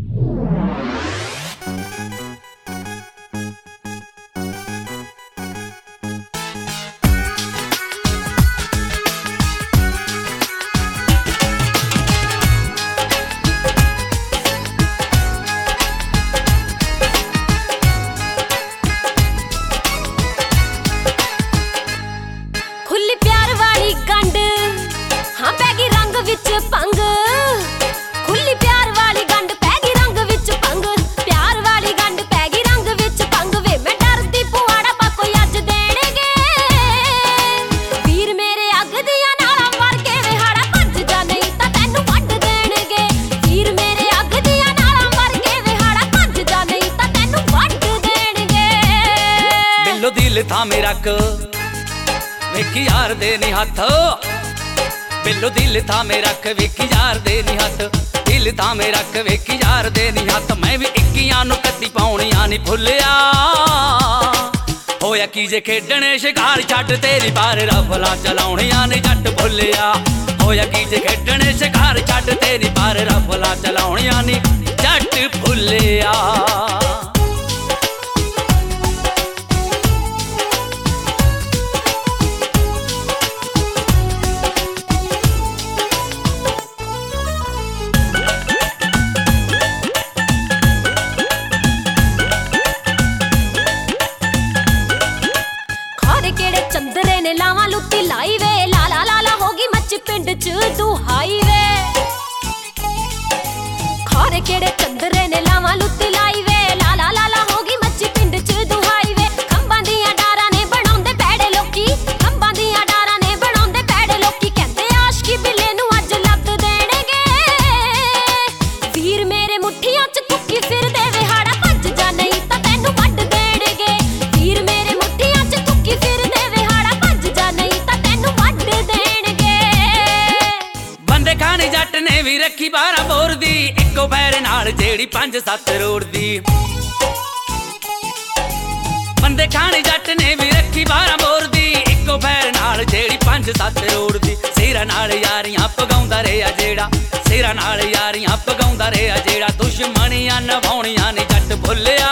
पंग खुली प्यार वाली गंढ पैगी रंग विच पंग प्यार वाली गंढ पैगी रंग विच पंग वे मैं डरदी पुआड़ा पा कोई अज देणगे वीर मेरे अग दियां नालां वर्गे वे हाड़ा भज जा नहीं तां तैनूं वड्ड देणगे वीर मेरे अग दियां नालां वर्गे वे हाड़ा भज जा नहीं तां तैनूं वड्ड देणगे बिल्लो दिल थामे रख वेखी यार दे नी हत्थ बिल्लो दिल थामे रख वेखी यार दे नी हत्थ दिल थामे रख वेखी यार दे नी हत्थ मैं भी इक्कियां नूं कद्दी पाउणियां नी भुल्लिया होया की जे खेडणे शिकार छड्ड तेरी बार रफला चलाउणियां नी जट भुल्लिया होया की जे खेडणे शिकार छड्ड तेरी बार रफला चलाउणियां नी जट भुल्लिया चंदरे ने लावां लुत्ती लाई वे लाला लाला होगी मच पिंड च दुहाई वे खारे केड़े चंदरे ने लावां लुत्ती लाई वे लाला लाला होगी मच पिंड च दुहाई वे खंबां दियां डारां ने बनाउंदे पैड़े लोकी खंबां दियां डारां ने बनाउंदे पैड़े लोकी कहंदे आशकी बिल्ले नूं अज लत देणगे वीर मेरे मुठियां च कुक्की फिरदे वे हाड़ा भज जा नहीं तां तैनूं वड्ड देणगे वीर मेरे मुठियां च कुक्की फिरदे खाने जट ने भी रखी 12 बोर दी इको पैर नाल जेड़ी 5-7 रोड़ दी बंदे खाने जट ने भी रखी 12 बोर दी इको पैर नाल जेड़ी 5-7 रोड़ दी सिरा नाल यारियां पगाउंदा रेहा जेड़ा सिरा नाल यारियां पगाउंदा रेहा जेड़ा दुश्मनियां निभाउणियां ने जट भुल्लिया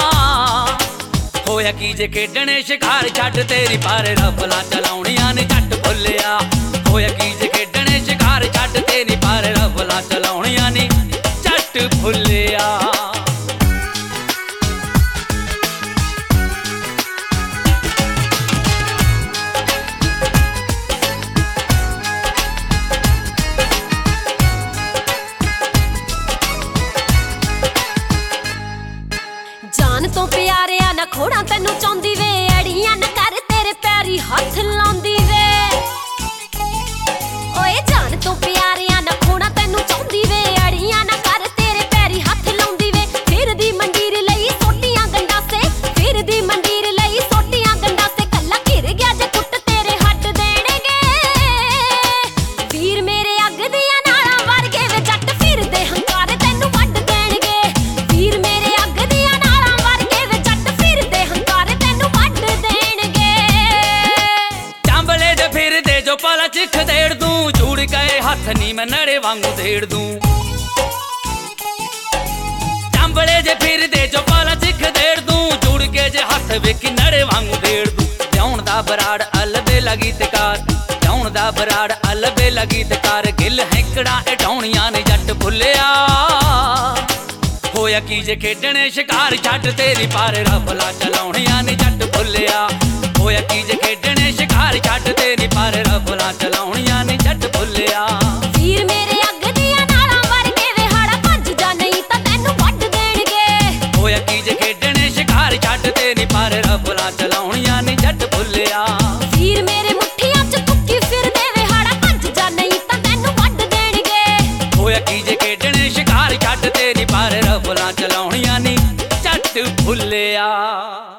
होया की जे खेडणे शिकार छड्ड तेरी बार रफला चलाउणियां ने जट भुल्लिया होया की जे खेडणे शिकार छड्ड तेरी बार रफला चलाउणियां नी जट भुल्लिया जान तो प्यारिया ना खोड़ा तैनूं चाहुंदी वे अड़ियां ना कर तेरे पैरी हथ लाउंदी वे ओए जान तो प्यारिया ना खोड़ा तैनूं चाहुंदी वे अड़ियां ना कर तेरे पैरी हथ लाउंदी वे फिर दी मंडीर लई सोटियां गंडासे फिर दी मंडीर लई सोटियां गंडासे कल्ला घिर गया जे कुट तेरे हट देणगे वीर मेरे अग दियां नालां वर्गे वे जट फिरदे हंकारे तैनूं वड्ड देणगे वीर मेरे अग दियां नालां वर्गे वे जट फिरदे हंकारे तैनूं वड्ड देणगे चांबले जे फिरदे जो पाला चिख देड़ दूं जुड़ गए हथ नी मैं नड़े वांगू देड़ दूं चांबले जे फिरदे जो पाला चिख देड़ दूं जुड़ के जे हथ वेखी नड़े वांगू देड़ दूं जाउण दा बराड़ अलबे लगी तकार जाउण दा बराड़ अलबे लगी तकार गिल हैकड़ा एटाउणियां ने जट भुल्लिया होया की जे खेडणे शिकार छड्ड तेरी पार रफला चलाउणियां ने जट भुल्लिया होया की जे खेडणे शिकार छड्ड तेरी पार रफला चलाउणियां ने जट भुल्लिया वीर मेरे अग दियां नालां वर्गे वे हाड़ा भज जा नहीं तां तैनूं वड्ड देणगे होया की जे खेडणे शिकार छड्ड तेरी पार रफला चलाउणियां ने जट भुल्लिया वीर मेरे मुठियां च कुक्की फिरदे वे हाड़ा भज जा नहीं तां तैनूं वड्ड देणगे होया की जे खेडणे शिकार छड्ड तेरी पार रफला चलाउणियां नी जट भुल्लिया।